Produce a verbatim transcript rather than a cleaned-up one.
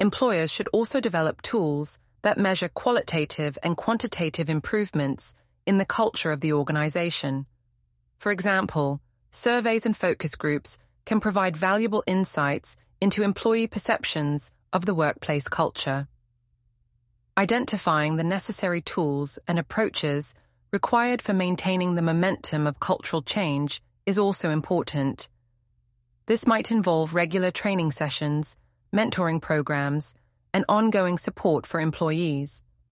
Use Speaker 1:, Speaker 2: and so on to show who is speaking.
Speaker 1: employers should also develop tools that measure qualitative and quantitative improvements in the culture of the organization. For example, surveys and focus groups can provide valuable insights into employee perceptions of the workplace culture. Identifying the necessary tools and approaches required for maintaining the momentum of cultural change is also important. This might involve regular training sessions, mentoring programs, and ongoing support for employees.